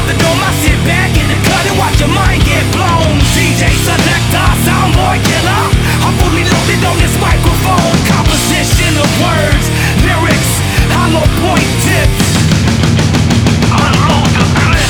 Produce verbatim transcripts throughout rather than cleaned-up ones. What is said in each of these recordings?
the dome, I sit back in the cut and watch your mind get blown. D J selector, soundboy killer, I'm fully loaded on this microphone. Composition of words, lyrics, hollow point tips. Unload the clip.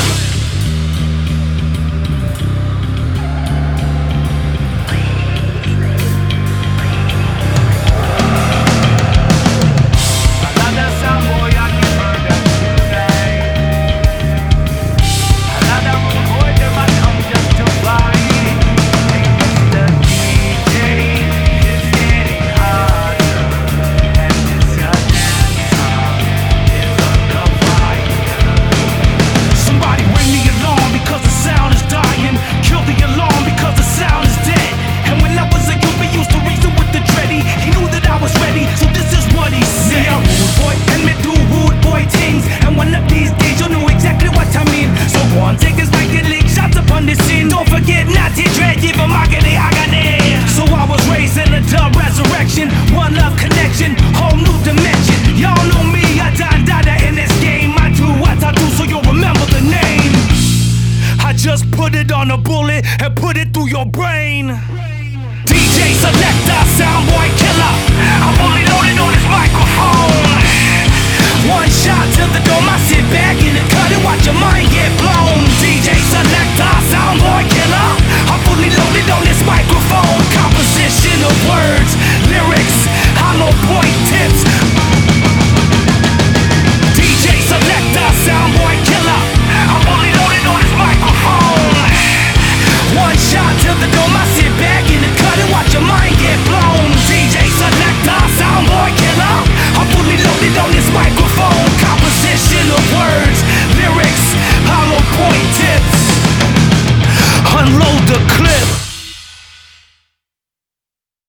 Another soundboy on the murder tonight. Another rude boy, them I come just to fight. Hey, Mister D J, it's getting harder, and this your dance is under fire. Somebody ring the alarm because the sound is dying. Kill the alarm because the sound is dead. And when I was a youth, we used to reason with the dready. He knew that I was ready, so this is what he said. Me a rude boy, and me do rude boy things. And one of these days, you know exactly what I mean. So go on, take his mic and lick shots upon the scene. Don't forget not to dread, give him agony, agony. So I was raised in a dub resurrection, one love connection, whole new dimension. Y'all know me, I done dada in this game. I do what I do, so you'll remember the name. I just put it on a bullet and put it through your brain. D J selector, soundboy killer, I'm fully loaded on this microphone. One shot to the dome, I sit back in the cut and watch your mind